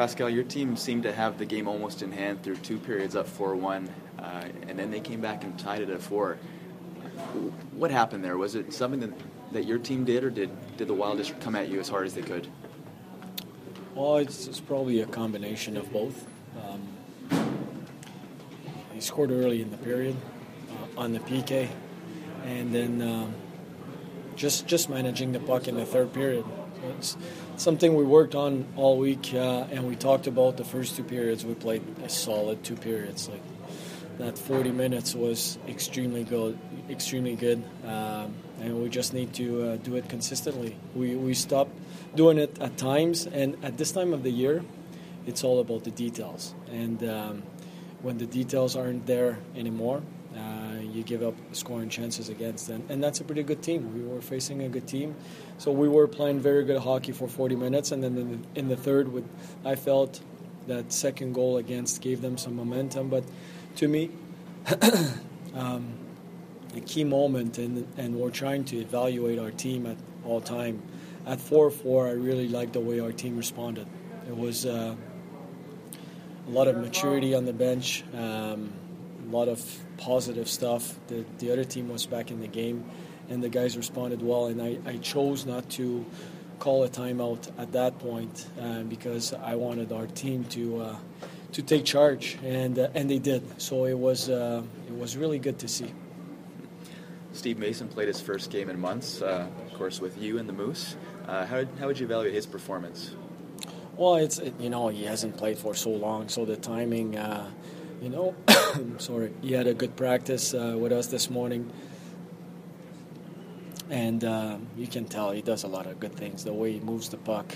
Pascal, your team seemed to have the game almost in hand through 2 periods up 4-1, and then they came back and tied it at 4. What happened there? Was it something that your team did, or did the Wild just come at you as hard as they could? Well, it's probably a combination of both. He scored early in the period on the PK, and then just managing the puck in the third period. So it's something we worked on all week, and we talked about the first 2 periods. We played a solid 2 periods. Like that 40 minutes was extremely good, and we just need to do it consistently. We stopped doing it at times, and at this time of the year, it's all about the details. And when the details aren't there anymore, you give up scoring chances against them. And that's a pretty good team. We were facing a good team. So we were playing very good hockey for 40 minutes. And then in the third, I felt that second goal against gave them some momentum. But to me, a key moment, and we're trying to evaluate our team at all time. At 4-4, I really liked the way our team responded. It was a lot of maturity on the bench, a lot of positive stuff. The other team was back in the game, and the guys responded well. And I chose not to call a timeout at that point because I wanted our team to take charge, and they did. So it was really good to see. Steve Mason played his first game in months, of course, with you and the Moose. How would you evaluate his performance? Well, he hasn't played for so long, so the timing, sorry, he had a good practice with us this morning, and you can tell he does a lot of good things, the way he moves the puck,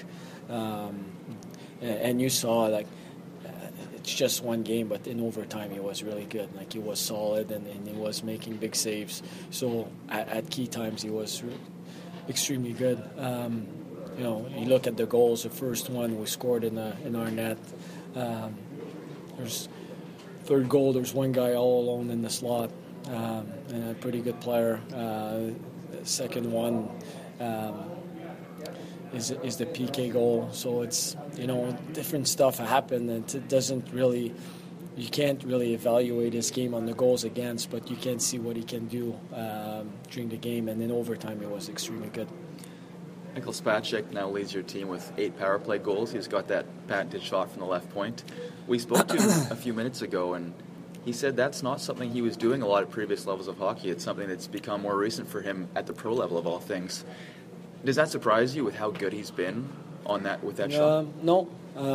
and you saw, it's just one game, but in overtime he was really good. He was solid, and he was making big saves, so at key times he was extremely good. You look at the goals. The first one we scored in our net. There's third goal. There's one guy all alone in the slot, and a pretty good player. The second one is the PK goal. So it's different stuff happened, and it doesn't really. You can't really evaluate his game on the goals against, but you can see what he can do during the game. And in overtime, it was extremely good. Michael Spacek now leads your team with 8 power play goals. He's got that patented shot from the left point. We spoke to him a few minutes ago, and he said that's not something he was doing a lot at previous levels of hockey. It's something that's become more recent for him at the pro level of all things. Does that surprise you with how good he's been with that shot? No.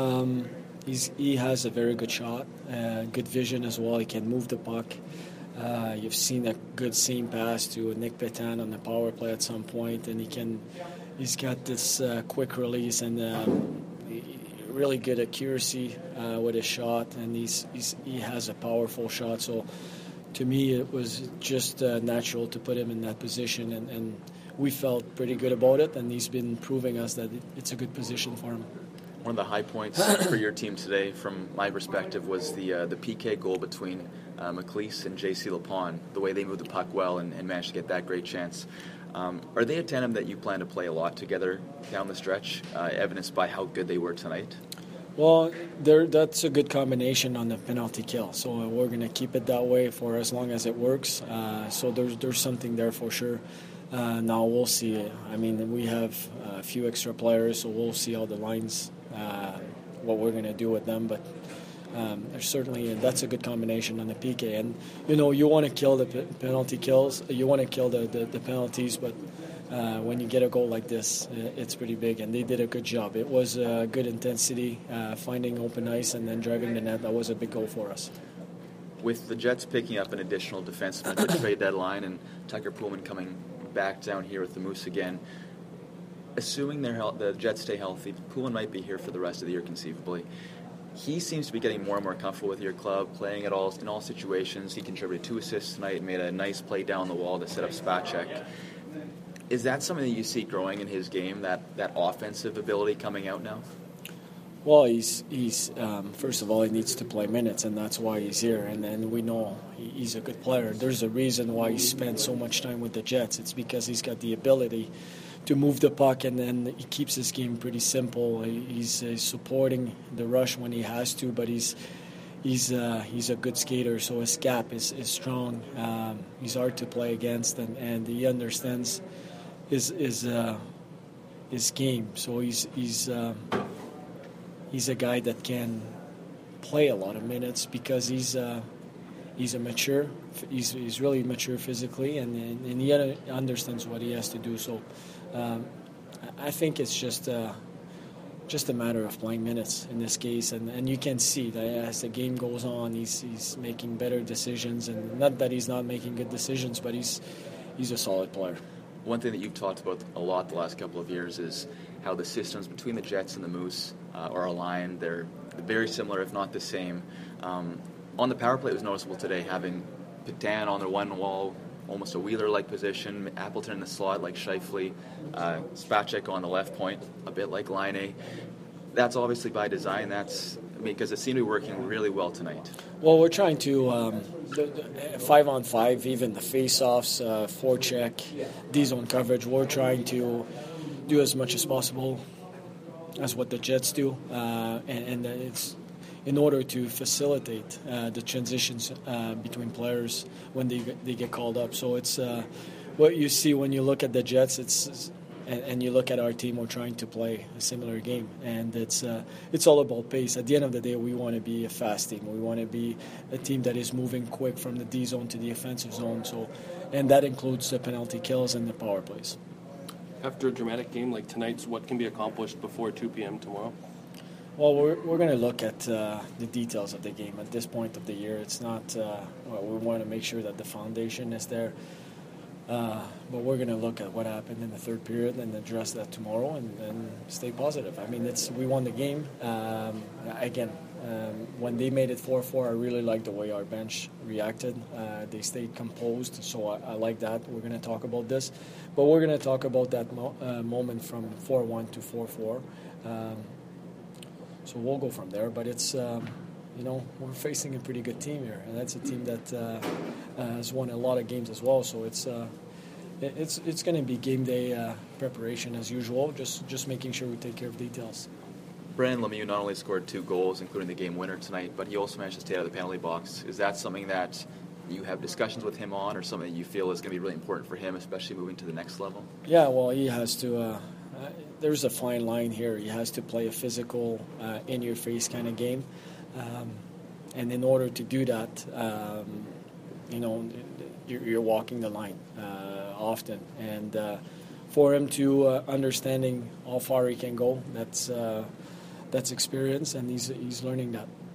He has a very good shot, good vision as well. He can move the puck. You've seen a good seam pass to Nick Petan on the power play at some point, and he's got this quick release and really good accuracy with his shot, and he has a powerful shot. So to me, it was just natural to put him in that position, and we felt pretty good about it, and he's been proving us that it's a good position for him. One of the high points for your team today, from my perspective, was the PK goal between McLeese and J.C. Lapon, the way they moved the puck well and managed to get that great chance. Are they a tandem that you plan to play a lot together down the stretch, evidenced by how good they were tonight? Well, that's a good combination on the penalty kill, so we're going to keep it that way for as long as it works. So there's something there for sure. Now we'll see. I mean, we have a few extra players, so we'll see how the lines, what we're going to do with them. But there's certainly that's a good combination on the PK. And you want to kill the penalty kills, you want to kill the penalties, but when you get a goal like this, it's pretty big. And they did a good job. It was good intensity, finding open ice and then driving the net. That was a big goal for us. With the Jets picking up an additional defenseman at the trade deadline and Tucker Poolman coming back down here with the Moose again, assuming the Jets stay healthy, Poolman might be here for the rest of the year conceivably. He seems to be getting more and more comfortable with your club, playing in all situations. He contributed 2 assists tonight and made a nice play down the wall to set up Spacek. Is that something that you see growing in his game, that offensive ability coming out now? Well, he's first of all, he needs to play minutes, and that's why he's here. And then we know he's a good player. There's a reason why he spent so much time with the Jets. It's because he's got the ability move the puck, and then he keeps his game pretty simple. He's supporting the rush when he has to, but he's a good skater, so his gap is strong. He's hard to play against, and he understands his game. So he's a guy that can play a lot of minutes because he's mature. He's really mature physically, and he understands what he has to do. So I think it's just a matter of playing minutes in this case, and you can see that as the game goes on, he's making better decisions, and not that he's not making good decisions, but he's a solid player. One thing that you've talked about a lot the last couple of years is how the systems between the Jets and the Moose are aligned. They're very similar, if not the same. On the power play, it was noticeable today having Petan on the one wall, almost a Wheeler-like position, Appleton in the slot like Scheifele, Spacek on the left point, a bit like Laine. That's obviously by design. That's because it seemed to be working really well tonight. Well, we're trying to, the 5-on-5, even the face-offs, forecheck, D-zone coverage, we're trying to do as much as possible as what the Jets do, and it's in order to facilitate the transitions between players when they get called up. So it's what you see when you look at the Jets. And you look at our team, we're trying to play a similar game, and it's all about pace. At the end of the day, we want to be a fast team. We want to be a team that is moving quick from the D zone to the offensive zone. So, and that includes the penalty kills and the power plays. After a dramatic game like tonight's, what can be accomplished before 2 p.m. tomorrow? Well, we're going to look at the details of the game at this point of the year. It's not. We want to make sure that the foundation is there. But we're going to look at what happened in the third period and address that tomorrow and stay positive. I mean, we won the game. When they made it 4-4, I really liked the way our bench reacted. They stayed composed, so I like that. We're going to talk about this. But we're going to talk about that moment from 4-1 to 4-4. So we'll go from there. But it's... we're facing a pretty good team here, and that's a team that has won a lot of games as well. So it's going to be game day preparation as usual, just making sure we take care of details. Brandon Lemieux not only scored 2 goals, including the game winner tonight, but he also managed to stay out of the penalty box. Is that something that you have discussions with him on, or something that you feel is going to be really important for him, especially moving to the next level? Yeah, well, he has to. There's a fine line here. He has to play a physical, in-your-face kind of game. And in order to do that, you're walking the line often. And for him to understanding how far he can go, that's experience, and he's learning that.